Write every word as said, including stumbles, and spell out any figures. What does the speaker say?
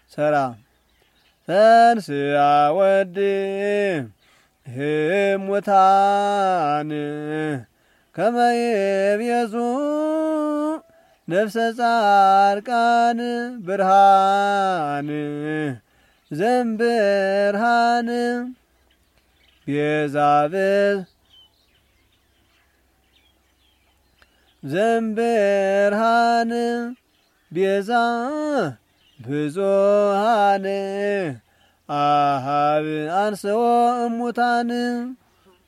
ሰራ ተንሥአ ወድ ህሙታን ከመ ይቤዙ ነፍሰ ጻድቃን ብርሃን ዘእምብርሃን ቤዛ ዘእምብርሃን ቤዛ ብዙኃን አኀብ አንሥኦ እሙታን